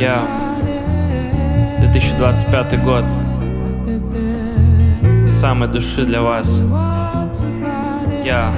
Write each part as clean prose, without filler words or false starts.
Я 2025 год. Из самой души для вас. Я,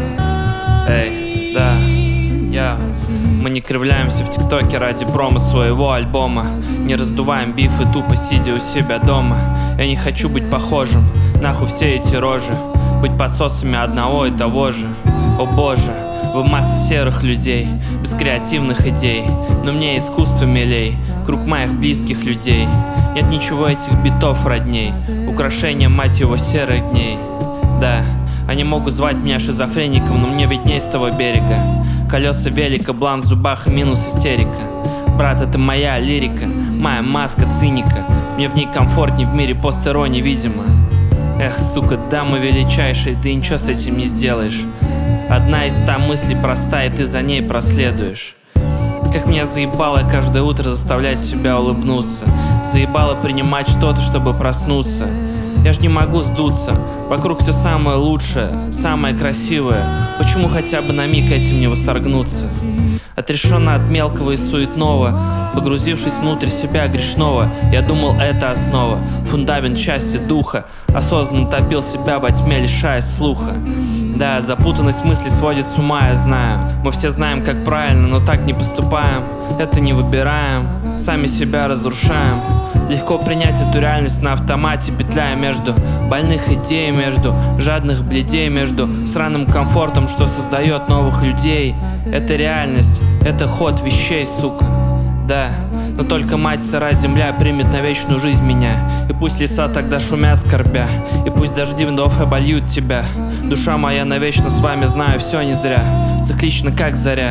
да, я. Мы не кривляемся в ТикТоке ради промо своего альбома. Не раздуваем бифы, тупо сидя у себя дома. Я не хочу быть похожим, нахуй все эти рожи. Быть пососами одного и того же. О боже, вы масса серых людей, без креативных идей. Но мне искусство милей, круг моих близких людей. Нет ничего этих битов родней, украшения, мать его, серых дней. Да, они могут звать меня шизофреником, но мне видней с того берега. Колеса велика, блан в зубах и минус истерика. Брат, это моя лирика, моя маска циника. Мне в ней комфортней, в мире постеронии, видимо. Эх, сука, дама величайшая, ты ничего с этим не сделаешь. Одна из 100 мыслей простая, и ты за ней проследуешь. Как меня заебало каждое утро заставлять себя улыбнуться. Заебало принимать что-то, чтобы проснуться. Я ж не могу сдуться. Вокруг все самое лучшее, самое красивое. Почему хотя бы на миг этим не восторгнуться? Отрешенно от мелкого и суетного, погрузившись внутрь себя грешного, я думал, это основа, фундамент счастья духа. Осознанно топил себя во тьме, лишаясь слуха. Да, запутанность мыслей сводит с ума, я знаю. Мы все знаем, как правильно, но так не поступаем. Это не выбираем, сами себя разрушаем. Легко принять эту реальность на автомате, петляя между больных идей, между жадных бледей, между сраным комфортом, что создает новых людей. Это реальность, это ход вещей, сука. Да, но только мать сырая земля примет на вечную жизнь меня. И пусть леса тогда шумят скорбя, и пусть дожди вновь обольют тебя. Душа моя навечно с вами, знаю, все не зря, циклично как заря.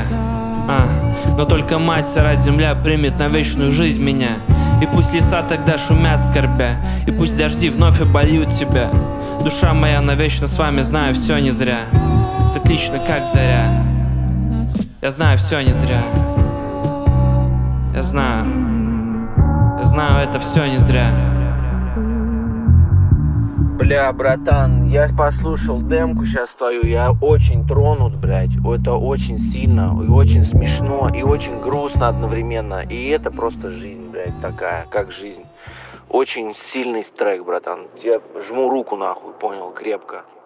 Но только мать сырая земля примет на вечную жизнь меня. И пусть леса тогда шумят скорбя, и пусть дожди вновь обольют тебя. Душа моя навечно с вами, знаю, все не зря, циклично как заря. Я знаю, все не зря. Я знаю, это все не зря. Бля, братан, я послушал демку сейчас твою, я очень тронут, блядь. Это очень сильно, и очень смешно, и очень грустно одновременно. И это просто жизнь, блядь, такая, как жизнь. Очень сильный трек, братан. Я жму руку нахуй, понял, крепко.